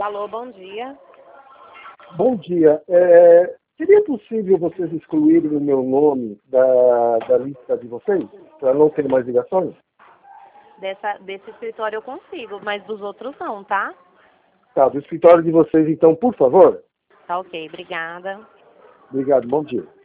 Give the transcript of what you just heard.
Alô, bom dia. Bom dia. Seria possível vocês excluírem o meu nome da lista de vocês, para não ter mais ligações? Desse escritório eu consigo, mas dos outros não, tá? Tá, do escritório de vocês, então, por favor. Tá ok, obrigada. Obrigado, bom dia.